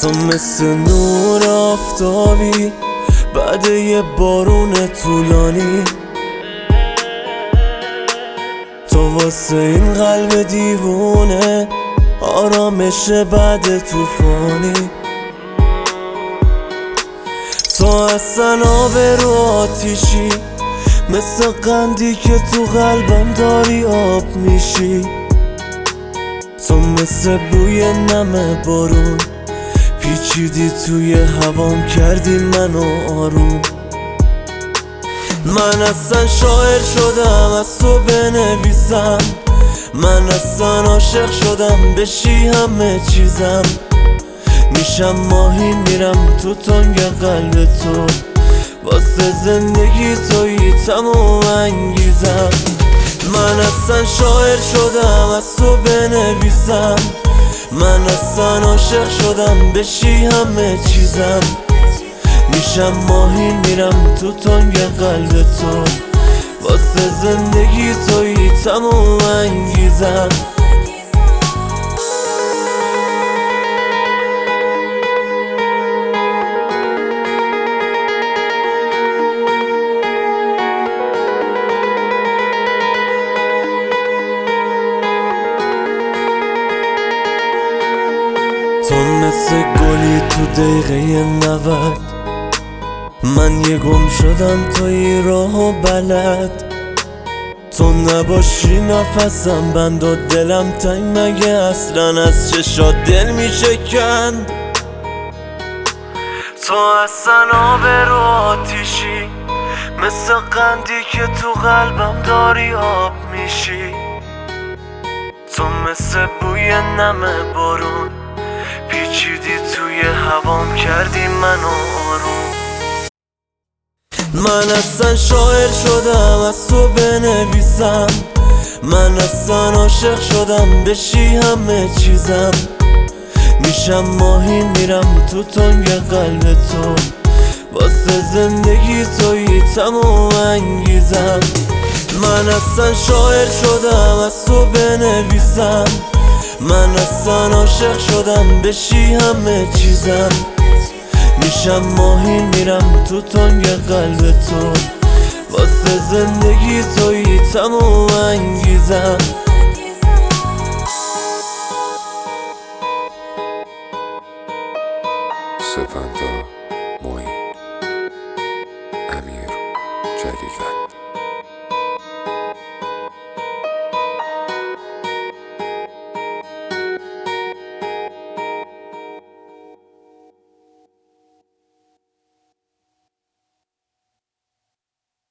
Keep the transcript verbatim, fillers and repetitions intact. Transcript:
تو مثل نور آفتابی بعد یه بارون طولانی، تو واسه این قلب دیوونه آرامش بعد طوفانی. تو اصلا آب رو آتیشی، مثل قندی که تو قلبم داری آب میشی. تو مثل بوی نم بارون پیچیدی توی هوام، کردی منو آروم. من اصلا شاعر شدم از تو بنویسم، من اصلا عاشق شدم بشی همه چیزم. میشم ماهی میرم تو تنگ قلب تو، واسه زندگی توی تموم انگیزم. من اصلا شاعر شدم از تو بنویسم، من اصلا عاشق شدم بشی همه چیزم. میشم ماهی میرم تو تنگ قلب تو، واسه زندگی توی تموم انگیزم. تو مثل گلی تو دقیقه نود، من یه گم شدم توی راه و بلد. تو نباشی نفسم بند و دلم تنگ، مگه اصلا از چشات دل میشه کند؟ تو اصلا آب رو آتیشی، مثل قندی که تو قلبم داری آب میشی. تو مثل بوی نم بارون پیچیدی توی هوام، کردی منو آروم. من اصلا شاعر شدم از تو بنویسم، من اصلا عاشق شدم بشی همه چیزم. میشم ماهی میرم تو تنگ قلب تو، واسه زندگی توی تموم انگیزم. من اصلا شاعر شدم از تو بنویسم، من اصلا عاشق شدم بشی همه چیزم. میشم ماهی میرم تو تنگ قلب تو، واسه زندگی توی تموم انگیزم. سپنتا